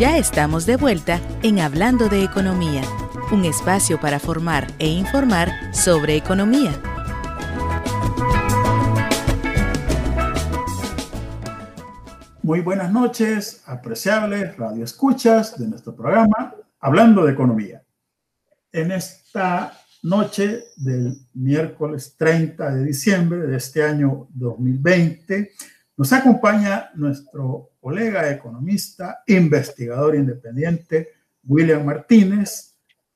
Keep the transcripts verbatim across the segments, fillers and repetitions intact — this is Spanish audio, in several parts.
Ya estamos de vuelta en Hablando de Economía, un espacio para formar e informar sobre economía. Muy buenas noches, apreciables radioescuchas de nuestro programa Hablando de Economía. En esta noche del miércoles treinta de diciembre de este año dos mil veinte, nos acompaña nuestro colega economista, investigador independiente, William Martínez,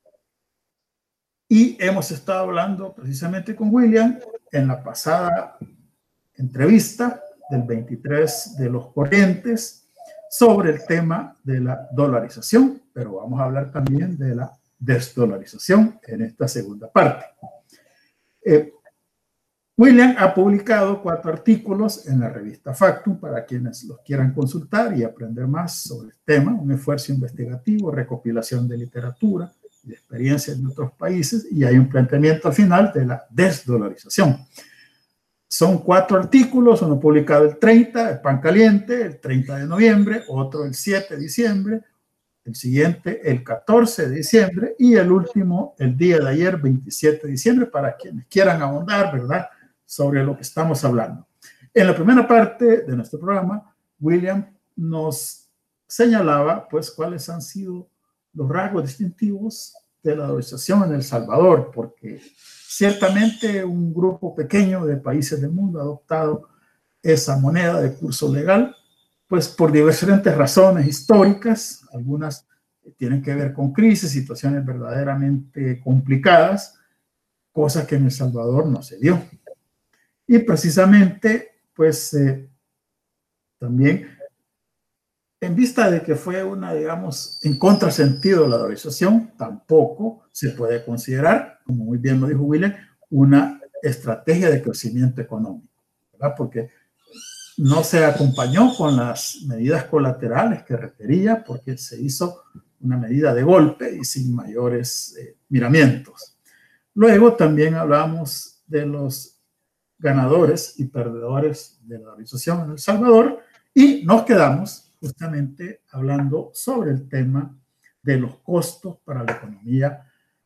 y hemos estado hablando precisamente con William en la pasada entrevista del veintitrés de los corrientes sobre el tema de la dolarización, pero vamos a hablar también de la desdolarización en esta segunda parte. Eh, William ha publicado cuatro artículos en la revista Factum para quienes los quieran consultar y aprender más sobre el tema, un esfuerzo investigativo, recopilación de literatura y de experiencias de otros países, y hay un planteamiento al final de la desdolarización. Son cuatro artículos, uno publicado el treinta, el Pan Caliente, el treinta de noviembre, otro el siete de diciembre, el siguiente el catorce de diciembre y el último el día de ayer, veintisiete de diciembre, para quienes quieran ahondar, ¿verdad?, sobre lo que estamos hablando. En la primera parte de nuestro programa, William nos señalaba, pues, cuáles han sido los rasgos distintivos de la dolarización en El Salvador, porque ciertamente un grupo pequeño de países del mundo ha adoptado esa moneda de curso legal, pues por diferentes razones históricas, algunas tienen que ver con crisis, situaciones verdaderamente complicadas, cosas que en El Salvador no se dio. Y precisamente, pues eh, también en vista de que fue una, digamos, en contrasentido la dolarización, tampoco se puede considerar, como muy bien lo dijo William, una estrategia de crecimiento económico, ¿verdad? Porque no se acompañó con las medidas colaterales que requería, porque se hizo una medida de golpe y sin mayores eh, miramientos. Luego también hablamos de los ganadores y perdedores de la dolarización en El Salvador y nos quedamos justamente hablando sobre el tema de los costos para la economía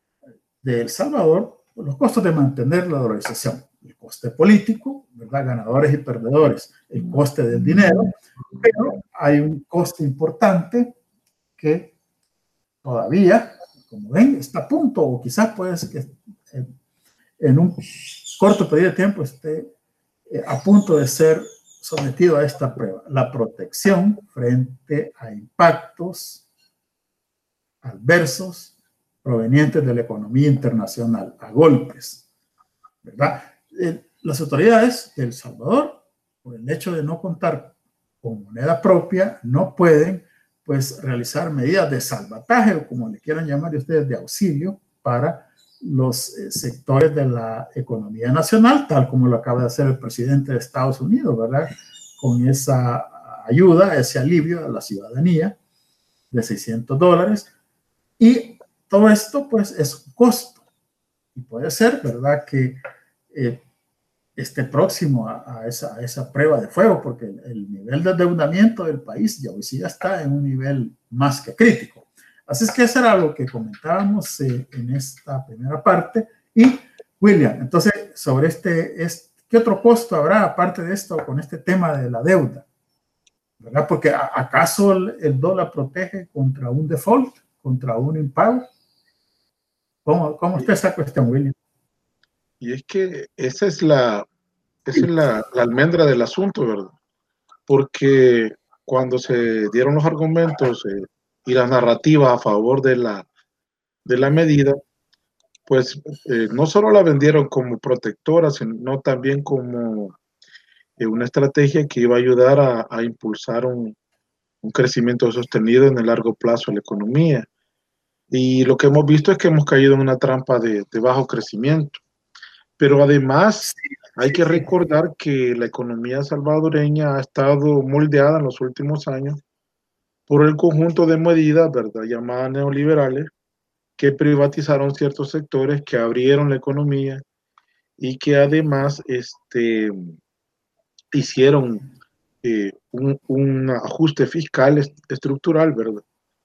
de El Salvador, los costos de mantener la dolarización, el coste político, ¿verdad?, ganadores y perdedores, el coste del dinero, pero hay un coste importante que todavía, como ven, está a punto, o quizás puede ser que en, en un corto periodo de tiempo esté eh, a punto de ser sometido a esta prueba, la protección frente a impactos adversos provenientes de la economía internacional, a golpes, ¿verdad? Eh, las autoridades de El Salvador, por el hecho de no contar con moneda propia, no pueden, pues, realizar medidas de salvataje, o como le quieran llamar ustedes, de auxilio para los eh, sectores de la economía nacional, tal como lo acaba de hacer el presidente de Estados Unidos, ¿verdad?, con esa ayuda, ese alivio a la ciudadanía de seiscientos dólares. Y todo esto, pues, es un costo. Y puede ser, ¿verdad?, que eh, esté próximo a, a, esa, a esa prueba de fuego, porque el, el nivel de endeudamiento del país ya hoy sí ya está en un nivel más que crítico. Así es que eso era lo que comentábamos eh, en esta primera parte. Y, William, entonces, sobre este, este, ¿qué otro costo habrá aparte de esto con este tema de la deuda? ¿Verdad? Porque ¿acaso el, el dólar protege contra un default, contra un impago? ¿Cómo, cómo está esa cuestión, William? Y es que esa es la, esa es la, la almendra del asunto, ¿verdad? Porque cuando se dieron los argumentos eh, y las narrativas a favor de la, de la medida, pues eh, no solo la vendieron como protectora, sino también como eh, una estrategia que iba a ayudar a, a impulsar un, un crecimiento sostenido en el largo plazo de la economía. Y lo que hemos visto es que hemos caído en una trampa de, de bajo crecimiento. Pero además hay que recordar que la economía salvadoreña ha estado moldeada en los últimos años por el conjunto de medidas, ¿verdad?, llamadas neoliberales, que privatizaron ciertos sectores, que abrieron la economía y que además este, hicieron eh, un, un ajuste fiscal est estructural, ¿verdad?,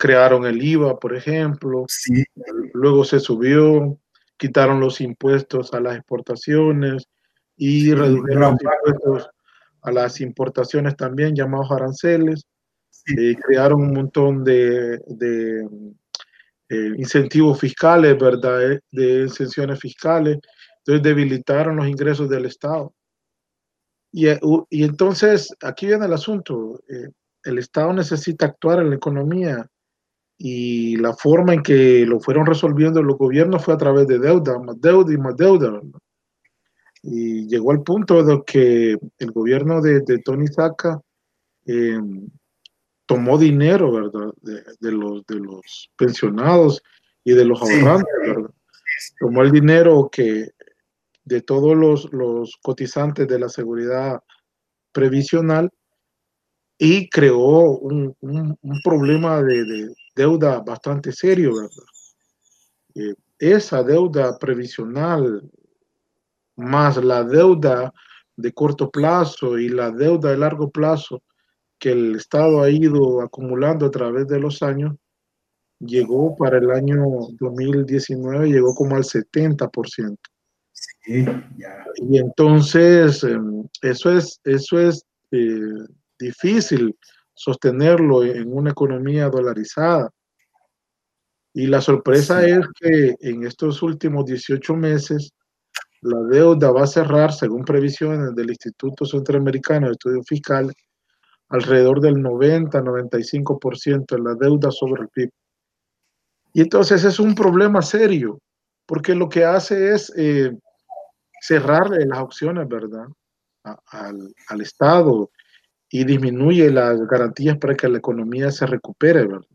crearon el I V A, por ejemplo, sí, luego se subió, quitaron los impuestos a las exportaciones y sí, redujeron gran los parte, impuestos a las importaciones también, llamados aranceles. sí, Eh, crearon un montón de, de eh, incentivos fiscales, ¿verdad? Eh, de exenciones fiscales. Entonces debilitaron los ingresos del Estado. Y, eh, u- y entonces aquí viene el asunto. Eh, el Estado necesita actuar en la economía y la forma en que lo fueron resolviendo los gobiernos fue a través de deuda, más deuda y más deuda, ¿verdad? Y llegó al punto de que el gobierno de, de Tony Saca eh, tomó dinero, ¿verdad? De, de los, de los pensionados y de los sí, ahorrantes, ¿verdad? Tomó el dinero que de todos los, los cotizantes de la seguridad previsional y creó un, un, un problema de, de, deuda bastante serio, ¿verdad? Eh, esa deuda previsional más la deuda de corto plazo y la deuda de largo plazo que el Estado ha ido acumulando a través de los años, llegó para el año dos mil diecinueve, llegó como al setenta por ciento. sí, ya, Y entonces, eh, eso es, eso es eh, difícil sostenerlo en una economía dolarizada. Y la sorpresa sí, es que en estos últimos dieciocho meses, la deuda va a cerrar, según previsiones del Instituto Centroamericano de Estudios Fiscales, alrededor del noventa a noventa y cinco por ciento de la deuda sobre el P I B. Y entonces es un problema serio, porque lo que hace es eh, cerrar las opciones, ¿verdad? A, al, al Estado y disminuye las garantías para que la economía se recupere, ¿verdad?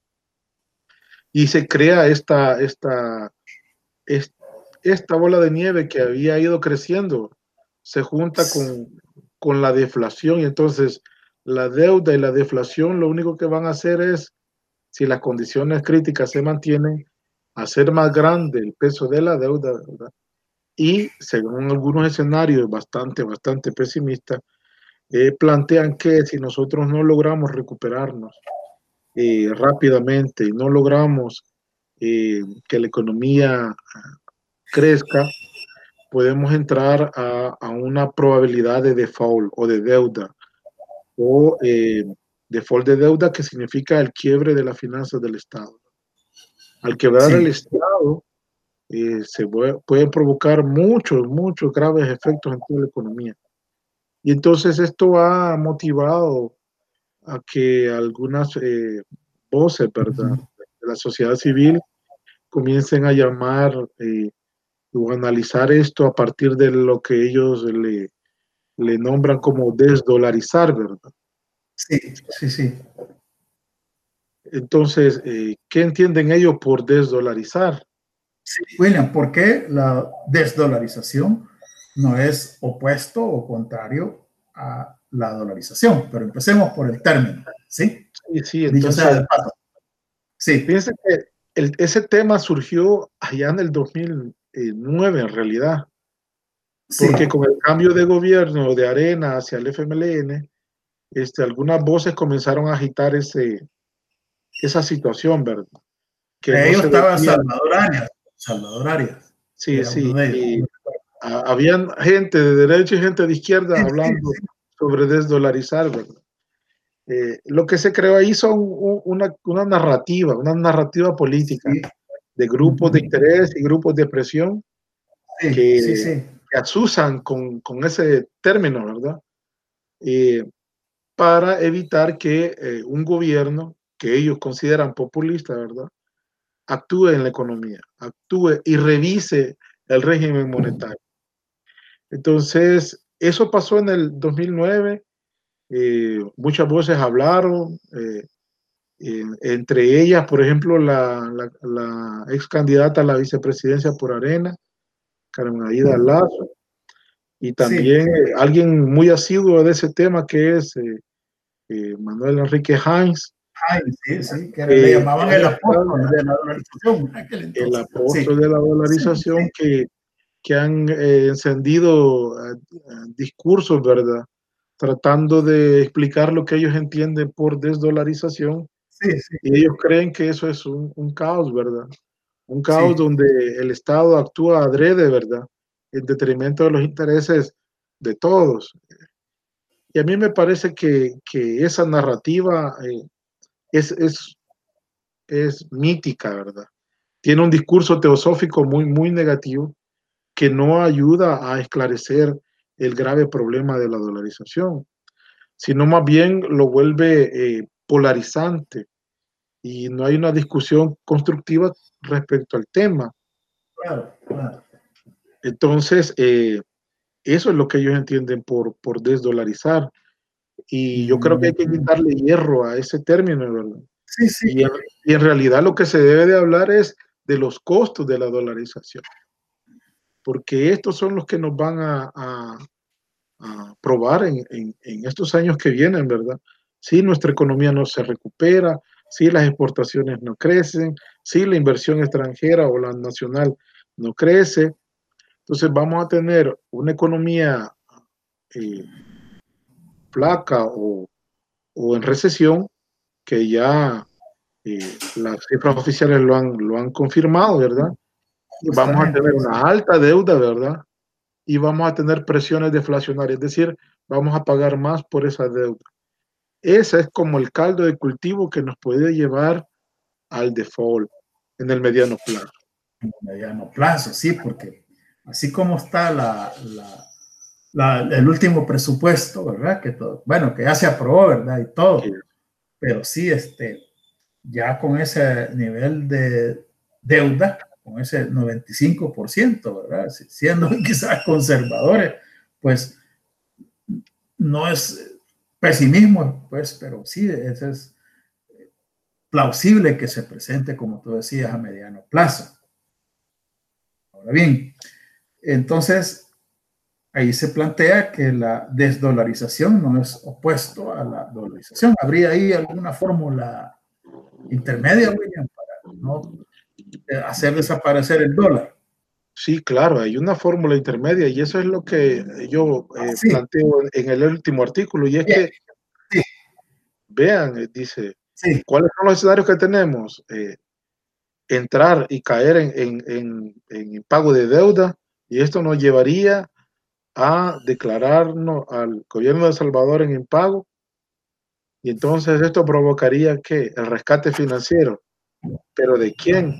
Y se crea esta, esta, esta, esta bola de nieve que había ido creciendo, se junta con, con la deflación y entonces la deuda y la deflación lo único que van a hacer es, si las condiciones críticas se mantienen, hacer más grande el peso de la deuda, ¿verdad? Y según algunos escenarios bastante, bastante pesimistas, eh, plantean que si nosotros no logramos recuperarnos eh, rápidamente y no logramos eh, que la economía crezca, podemos entrar a, a una probabilidad de default o de deuda, o eh, default de deuda, que significa el quiebre de las finanzas del Estado. Al quebrar el sí, Estado, eh, se puede, pueden provocar muchos, muchos graves efectos en toda la economía. Y entonces esto ha motivado a que algunas eh, voces, ¿verdad?, ujú, de la sociedad civil comiencen a llamar eh, o analizar esto a partir de lo que ellos le, le nombran como desdolarizar, ¿verdad? sí, sí, sí. Entonces, eh, ¿qué entienden ellos por desdolarizar? Sí, William, ¿por qué la desdolarización no es opuesto o contrario a la dolarización? Pero empecemos por el término, ¿sí? Sí, sí, Dicho sea entonces, de paso. Sí, fíjense que el, ese tema surgió allá en el dos mil nueve, en realidad, sí, porque con el cambio de gobierno de Arena hacia el F M L N, este, algunas voces comenzaron a agitar ese, esa situación, ¿verdad? Que entre no ellos se estaba debía, Salvador Arias, Salvador Arias, sí, era uno sí, de ellos. y a, habían gente de derecha y gente de izquierda Sí, sí, hablando sí, sobre desdolarizar, ¿verdad? Eh, lo que se creó ahí son un, una, una narrativa, una narrativa política sí, de grupos de ujú, interés y grupos de presión sí, que, sí, sí, que asusan con, con ese término, ¿verdad? Eh, para evitar que eh, un gobierno que ellos consideran populista, ¿verdad?, actúe en la economía, actúe y revise el régimen monetario. Entonces, eso pasó en el dos mil nueve, eh, muchas voces hablaron, eh, eh, entre ellas, por ejemplo, la, la, la ex candidata a la vicepresidencia por Arena, Carmen Aida Lazo, y sí. también eh, alguien muy asiduo de ese tema que es eh, eh, Manuel Enrique Hines, Ay, sí, sí, que le que, que llamaban han el estado apóstol de la dolarización en aquel el entonces. apóstol Sí, de la sí, dolarización, sí, que, que han eh, encendido eh, discursos, ¿verdad?, tratando de explicar lo que ellos entienden por desdolarización, Sí, sí, y ellos creen que eso es un, un caos, ¿verdad? Un caos sí, donde el Estado actúa adrede, ¿verdad? En detrimento de los intereses de todos. Y a mí me parece que, que esa narrativa eh, es, es, es mítica, ¿verdad? Tiene un discurso teosófico muy, muy negativo que no ayuda a esclarecer el grave problema de la dolarización, sino más bien lo vuelve eh, polarizante y no hay una discusión constructiva respecto al tema. claro, claro. Entonces, eh, eso es lo que ellos entienden por, por desdolarizar. Y yo creo que hay que Mm, quitarle hierro a ese término, ¿verdad? sí, sí, Y en, y en realidad lo que se debe de hablar es de los costos de la dolarización, porque estos son los que nos van a, a, a probar en, en, en estos años que vienen, ¿verdad? Si nuestra economía no se recupera, si las exportaciones no crecen, si la inversión extranjera o la nacional no crece, entonces vamos a tener una economía eh, flaca o, o en recesión, que ya eh, las cifras oficiales lo han, lo han confirmado, ¿verdad? Vamos a tener justamente, sí. una alta deuda, ¿verdad? Y vamos a tener presiones deflacionarias, es decir, vamos a pagar más por esa deuda. Ese es como el caldo de cultivo que nos puede llevar al default en el mediano plazo. En mediano plazo, sí, porque así como está la, la, la, el último presupuesto, ¿verdad? Que todo, bueno, que ya se aprobó, ¿verdad? Y Que, todo, pero sí, este, ya con ese nivel de deuda, con ese noventa y cinco por ciento, ¿verdad? Siendo quizás conservadores, pues no es pesimismo, pues, pero sí, eso es plausible que se presente, como tú decías, a mediano plazo. Ahora bien, entonces ahí se plantea que la desdolarización no es opuesto a la dolarización. ¿Habría ahí alguna fórmula intermedia, William, para no hacer desaparecer el dólar? sí, claro, hay una fórmula intermedia y eso es lo que yo eh, Sí, planteo en el último artículo y es bien, que, sí, vean, eh, dice, sí, ¿cuáles son los escenarios que tenemos? Eh, entrar y caer en, en, en, en pago de deuda y esto nos llevaría a declararnos al gobierno de El Salvador en impago y entonces esto provocaría que el rescate financiero, pero ¿de quién?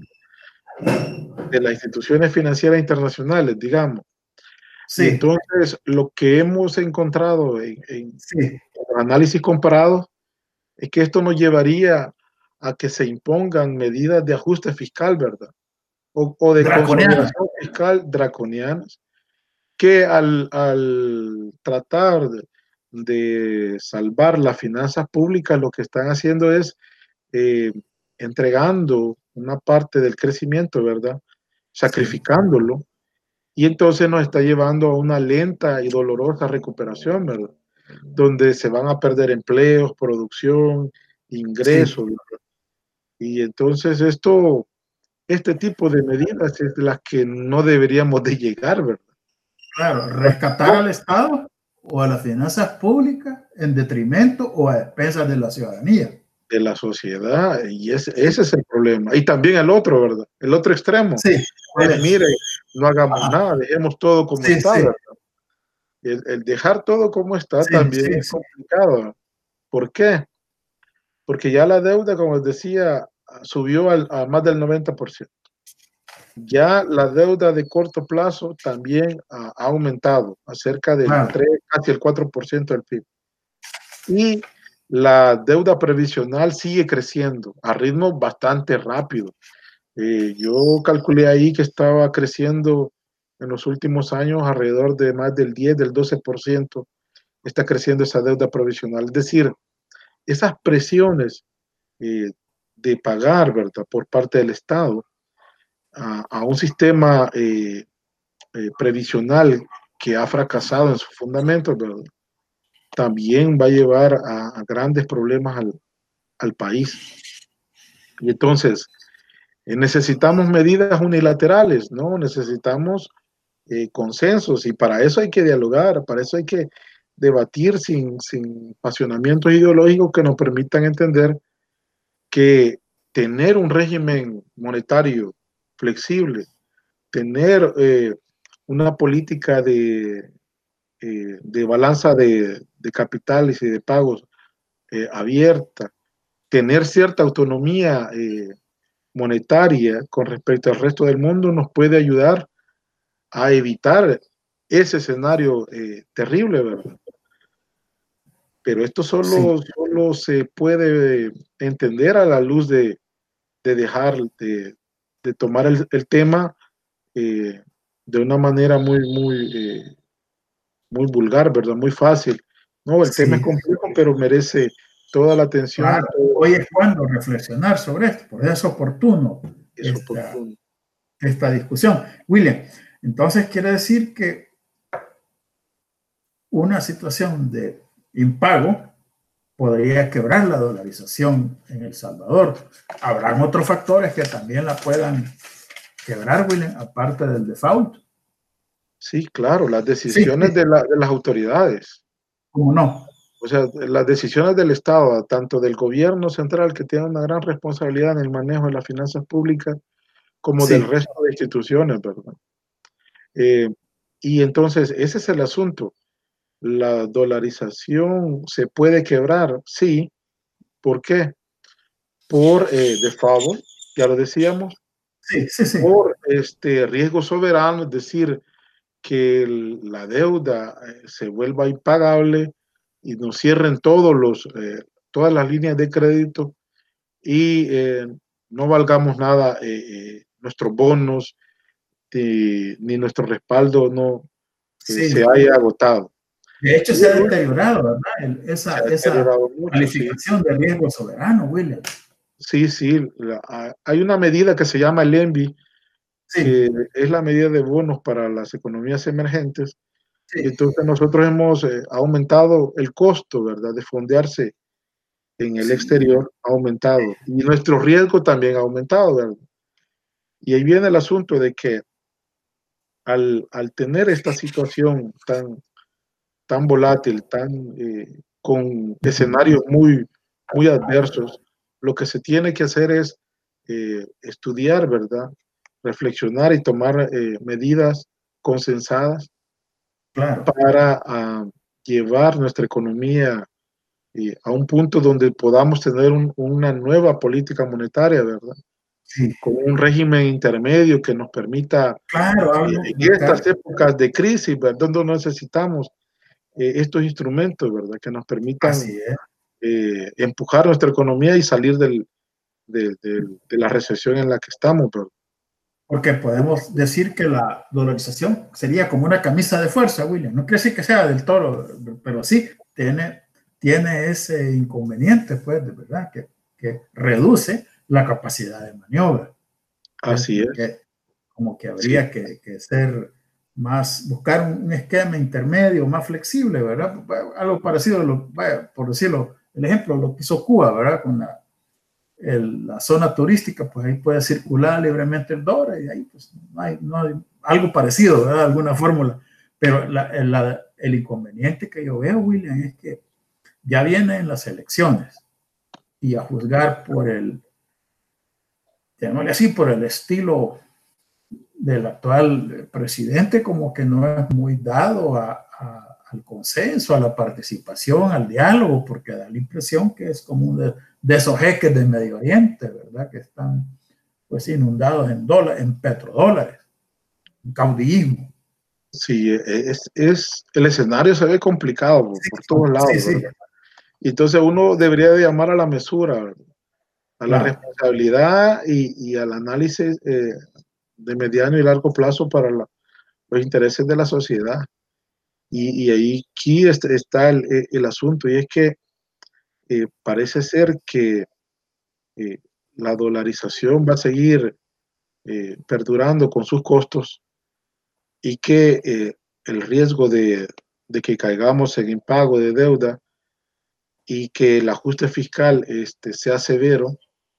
De las instituciones financieras internacionales, digamos. Y sí, entonces lo que hemos encontrado en, en sí, análisis comparados es que esto nos llevaría a que se impongan medidas de ajuste fiscal, ¿verdad? O, o de draconiana. consolidación fiscal draconianas, que al, al tratar de, de, salvar las finanzas públicas, lo que están haciendo es eh, entregando una parte del crecimiento, ¿verdad? Sí, Sacrificándolo, y entonces nos está llevando a una lenta y dolorosa recuperación, ¿verdad? Donde se van a perder empleos, producción, sí, ingresos, ¿verdad? Y entonces esto, este tipo de medidas es de las que no deberíamos de llegar, ¿verdad? claro, rescatar al Estado o a las finanzas públicas en detrimento o a expensas de la ciudadanía. De la sociedad, y ese, Sí, ese es el problema. Y también el otro, ¿verdad? El otro extremo sí, ¿cuál es, es? mire, no hagamos Ajá, nada, dejemos todo como sí, está, sí, ¿verdad? El, el dejar todo como está sí, también sí, es sí, complicado. ¿Por qué? Porque ya la deuda, como les decía, subió al, a más del noventa por ciento. Ya la deuda de corto plazo también ha, ha aumentado a cerca del claro, tres, casi el cuatro por ciento del P I B. Y la deuda previsional sigue creciendo a ritmo bastante rápido. Eh, yo calculé ahí que estaba creciendo en los últimos años alrededor de más del diez, del doce por ciento. Está creciendo esa deuda provisional. Es decir, esas presiones eh, de pagar, ¿verdad?, por parte del Estado a, a un sistema eh, eh, previsional que ha fracasado en sus fundamentos, ¿verdad?, también va a llevar a, a grandes problemas al, al país. Y entonces, eh, necesitamos medidas unilaterales, ¿no? Necesitamos eh, consensos y para eso hay que dialogar, para eso hay que debatir sin, sin apasionamientos ideológicos que nos permitan entender que tener un régimen monetario flexible, tener eh, una política de, eh, de balanza de, de capitales y de pagos eh, abierta, tener cierta autonomía eh, monetaria con respecto al resto del mundo nos puede ayudar a evitar ese escenario eh, terrible, ¿verdad? Pero esto solo, Sí, solo se puede entender a la luz de, de dejar de, de tomar el, el tema eh, de una manera muy, muy, eh, muy vulgar, ¿verdad? Muy fácil. No, el tema es sí, complejo, pero merece toda la atención y claro. todo Hoy es cuando reflexionar sobre esto, por eso es oportuno es esta, oportuno. esta discusión. William, entonces quiere decir que una situación de impago podría quebrar la dolarización en El Salvador. Habrán otros factores que también la puedan quebrar, William, aparte del default. Sí, claro, las Sí, decisiones sí, de, la, de las autoridades, cómo no. o sea, las decisiones del Estado, tanto del gobierno central, que tiene una gran responsabilidad en el manejo de las finanzas públicas, como del Sí, resto de instituciones, ¿verdad? Eh, y entonces, ese es el asunto. La dolarización se puede quebrar, sí. ¿Por qué? Por eh, default, ya lo decíamos, sí, sí, sí. por este riesgo soberano, es decir, que el, la deuda eh, se vuelva impagable y nos cierren todos los, eh, todas las líneas de crédito y eh, no valgamos nada eh, eh, nuestros bonos ni, ni nuestro respaldo no eh, se Sí. haya agotado. De hecho, Y se ha el último, deteriorado, ¿verdad? El- se esa, ha esa deteriorado mucho, sí. calificación de riesgo soberano, William. Sí, sí, la, hay una medida que se llama el ENVI, Sí, que es la medida de bonos para las economías emergentes. Y sí, entonces nosotros hemos eh, aumentado el costo, ¿verdad?, de fondearse en el sí, exterior, ha aumentado. Y nuestro riesgo también ha aumentado, ¿verdad? Y ahí viene el asunto de que al, al tener esta situación tan, tan volátil, tan, eh, con escenarios muy, muy adversos, lo que se tiene que hacer es eh, estudiar, ¿verdad? Reflexionar y tomar eh, medidas consensadas claro. para uh, llevar nuestra economía eh, a un punto donde podamos tener un, una nueva política monetaria, ¿verdad? Sí, Con un régimen intermedio que nos permita, claro, eh, hablo, en estas buscar. épocas de crisis, ¿verdad? Donde necesitamos eh, estos instrumentos, ¿verdad? Que nos permitan Así es. eh, empujar nuestra economía y salir del, de, de, de, la recesión en la que estamos, ¿verdad? Porque podemos decir que la dolarización sería como una camisa de fuerza, William. No quiere decir que sea del todo, pero sí tiene, tiene ese inconveniente, pues, de verdad, que, que reduce la capacidad de maniobra. Entonces, Así como es. que, como que Sí. habría que, que ser más, buscar un, un, esquema intermedio, más flexible, ¿verdad? Algo parecido, a lo, vaya, por decirlo, el ejemplo, lo que hizo Cuba, ¿verdad? Con la, el, la zona turística, pues ahí puede circular libremente el dólar y ahí pues no hay, no hay algo parecido, ¿verdad? Alguna fórmula. Pero la, la, el inconveniente que yo veo, William, es que ya vienen las elecciones y a juzgar por el, llamémosle así, por el estilo del actual presidente, como que no es muy dado a, a, al consenso, a la participación, al diálogo, porque da la impresión que es como un de, de esos jeques de Medio Oriente, ¿verdad? Que están pues inundados en dólares, en petrodólares, en caudillismo. Sí, es, es, el escenario se ve complicado por, Sí, por todos sí, lados, sí, ¿verdad? Y entonces uno debería de llamar a la mesura, ¿verdad? A la claro. responsabilidad y, y al análisis eh, de mediano y largo plazo para la, los intereses de la sociedad. Y, y ahí aquí está el, el, asunto, y es que eh, parece ser que eh, la dolarización va a seguir eh, perdurando con sus costos y que eh, el riesgo de, de que caigamos en impago de deuda y que el ajuste fiscal este, sea severo,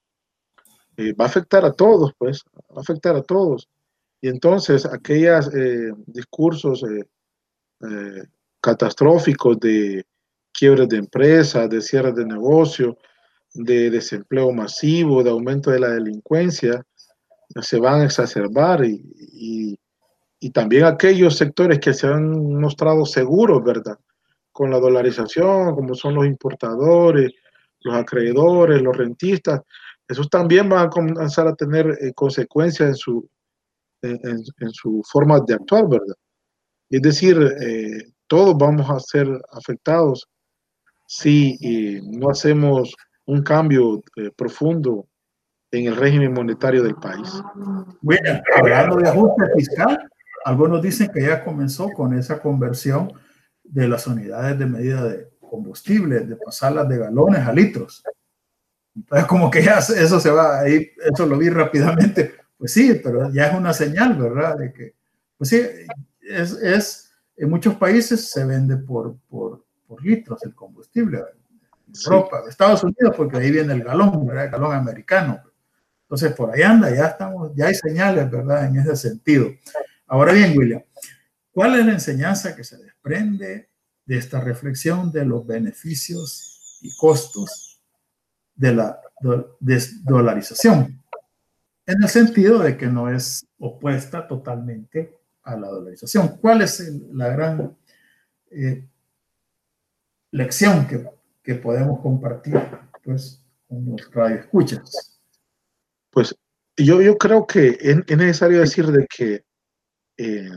eh, va a afectar a todos, pues, va a afectar a todos. Y entonces aquellos eh, discursos eh, eh, catastróficos de quiebres de empresas, de cierres de negocio, de desempleo masivo, de aumento de la delincuencia, se van a exacerbar y, y, y también aquellos sectores que se han mostrado seguros, ¿verdad? Con la dolarización, como son los importadores, los acreedores, los rentistas, esos también van a comenzar a tener eh, consecuencias en su, en, en, en su forma de actuar, ¿verdad? Es decir, eh, todos vamos a ser afectados si eh, no hacemos un cambio eh, profundo en el régimen monetario del país. Bueno, hablando de ajuste fiscal, algunos dicen que ya comenzó con esa conversión de las unidades de medida de combustible, de pasarlas de galones a litros. Entonces, como que ya eso se va ahí, eso lo vi rápidamente. Pues sí, pero ya es una señal, ¿verdad? De que, pues sí, es, es en muchos países se vende por, por, por litros el combustible. En Europa, sí. Estados Unidos, porque ahí viene el galón, ¿verdad? El galón americano. Entonces, por ahí anda, ya estamos, ya hay señales, ¿verdad? En ese sentido. Ahora bien, William, ¿cuál es la enseñanza que se desprende de esta reflexión de los beneficios y costos de la desdolarización? En el sentido de que no es opuesta totalmente a la dolarización. ¿Cuál es el, la gran eh, lección que, que podemos compartir, pues, con los radioescuchas? Pues yo, yo creo que es, es necesario decir de que eh,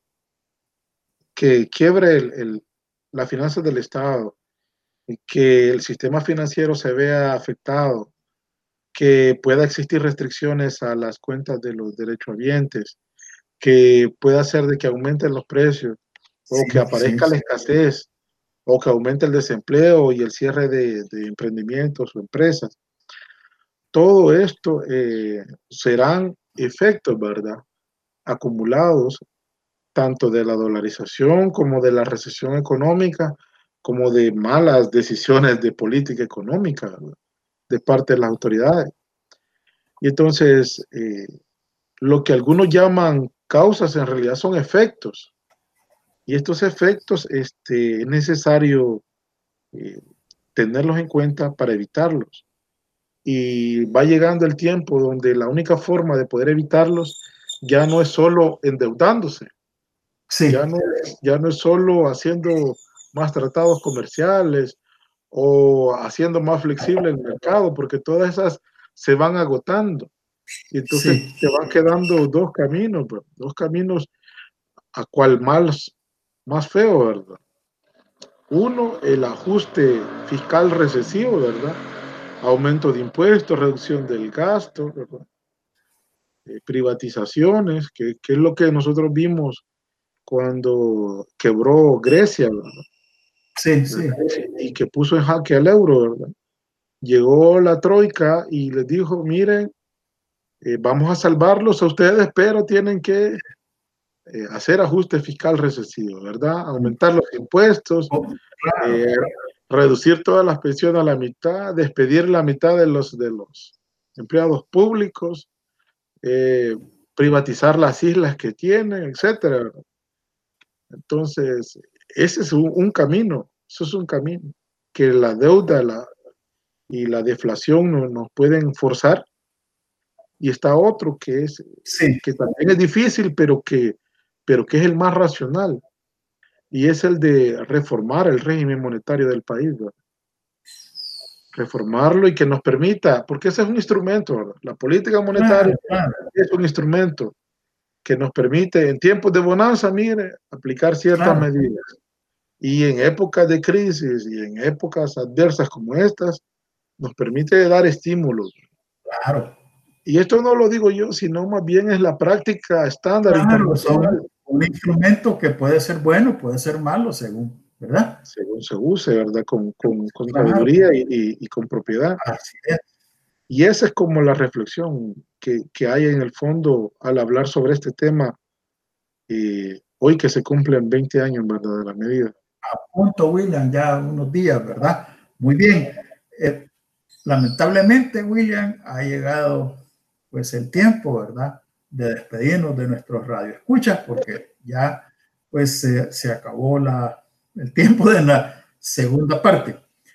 que quiebre el, el, las finanzas del Estado, que el sistema financiero se vea afectado, que pueda existir restricciones a las cuentas de los derechohabientes, que pueda hacer de que aumenten los precios, o sí, que aparezca sí, la escasez, o que aumente el desempleo y el cierre de, de emprendimientos o empresas. Todo esto eh, serán efectos, ¿verdad?, acumulados tanto de la dolarización como de la recesión económica, como de malas decisiones de política económica, ¿verdad?, de parte de las autoridades. Y entonces, eh, lo que algunos llaman causas en realidad son efectos. Y estos efectos este, es necesario eh, tenerlos en cuenta para evitarlos. Y va llegando el tiempo donde la única forma de poder evitarlos ya no es solo endeudándose. Sí. Ya no, ya no es solo haciendo más tratados comerciales o haciendo más flexible el mercado, porque todas esas se van agotando. Y entonces sí, te van quedando dos caminos, bro, dos caminos a cual más, más feo, ¿verdad? Uno, el ajuste fiscal recesivo, ¿verdad? Aumento de impuestos, reducción del gasto, ¿verdad? Eh, privatizaciones, que, que es lo que nosotros vimos cuando quebró Grecia, ¿verdad? Sí, sí. Y que puso en jaque al euro, ¿verdad? Llegó la troika y les dijo, miren, eh, vamos a salvarlos a ustedes, pero tienen que eh, hacer ajuste fiscal recesivo, ¿verdad? Aumentar los impuestos, oh, claro, eh, claro. reducir todas las pensiones a la mitad, despedir la mitad de los, de los empleados públicos, eh, privatizar las islas que tienen, etcétera, ¿verdad? Entonces, ese es un, un camino, eso es un camino, que la deuda la, y la deflación no, nos pueden forzar. Y está otro que es, sí, que también es difícil, pero que, pero que es el más racional, y es el de reformar el régimen monetario del país, ¿verdad? Reformarlo y que nos permita, porque ese es un instrumento, ¿verdad? La política monetaria claro, claro. es un instrumento que nos permite en tiempos de bonanza, mire, aplicar ciertas claro. medidas. Y en épocas de crisis y en épocas adversas como estas, nos permite dar estímulos. Claro. Y esto no lo digo yo, sino más bien es la práctica estándar claro, internacional. Son un instrumento que puede ser bueno, puede ser malo, según, ¿verdad? Según se use, ¿verdad? Con, con, con claro. sabiduría y, y, y con propiedad. Así es. Y esa es como la reflexión que, que hay en el fondo al hablar sobre este tema, eh, hoy que se cumplen veinte años, ¿verdad?, de la medida. A punto, William, ya unos días, ¿verdad? Muy bien. Eh, lamentablemente, William, ha llegado pues el tiempo, ¿verdad?, de despedirnos de nuestros radioescuchas, porque ya pues se, se acabó la, el tiempo de la segunda parte.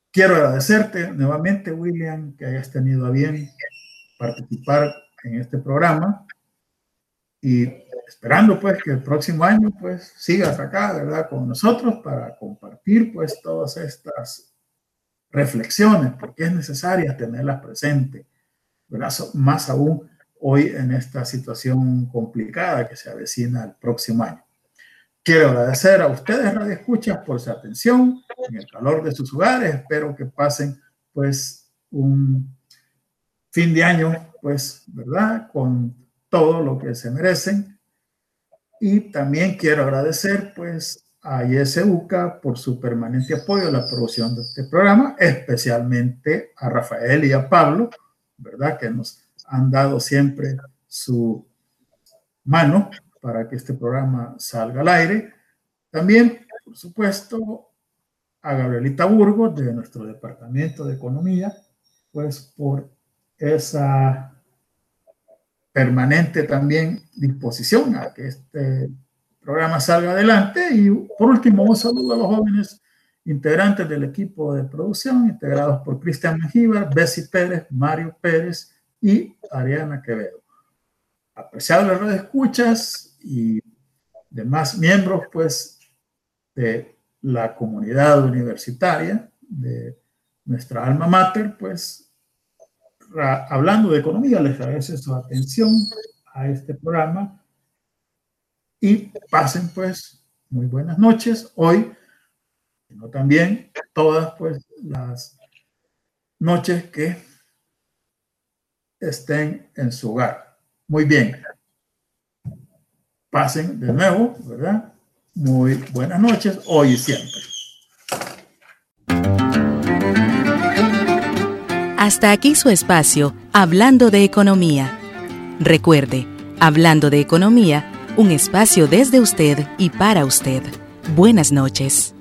quiero agradecerte nuevamente, William, que hayas tenido a bien participar en este programa y esperando pues que el próximo año pues sigas acá, ¿verdad?, con nosotros para compartir pues todas estas reflexiones, porque es necesaria tenerlas presentes, ¿verdad?, más aún hoy en esta situación complicada que se avecina el próximo año. Quiero agradecer a ustedes, Radio Escuchas, por su atención en el calor de sus hogares. Espero que pasen pues un fin de año, pues, ¿verdad?, con todo lo que se merecen. Y también quiero agradecer pues a I S U C A por su permanente apoyo a la producción de este programa, especialmente a Rafael y a Pablo, ¿verdad?, que nos han dado siempre su mano para que este programa salga al aire. También, por supuesto, a Gabrielita Burgos de nuestro Departamento de Economía, pues por esa permanente también disposición a que este programa salga adelante. Y por último, un saludo a los jóvenes integrantes del equipo de producción, integrados por Cristian Mengíbar, Bessie Pérez, Mario Pérez y Ariana Quevedo. Apreciables radioescuchas y demás miembros pues de la comunidad universitaria de nuestra alma mater, pues hablando de economía, les agradezco su atención a este programa y pasen pues muy buenas noches hoy, sino también todas pues las noches que estén en su hogar. Muy bien. Pasen de nuevo, ¿verdad? Muy buenas noches, hoy y siempre. Hasta aquí su espacio, Hablando de Economía. Recuerde, Hablando de Economía, un espacio desde usted y para usted. Buenas noches.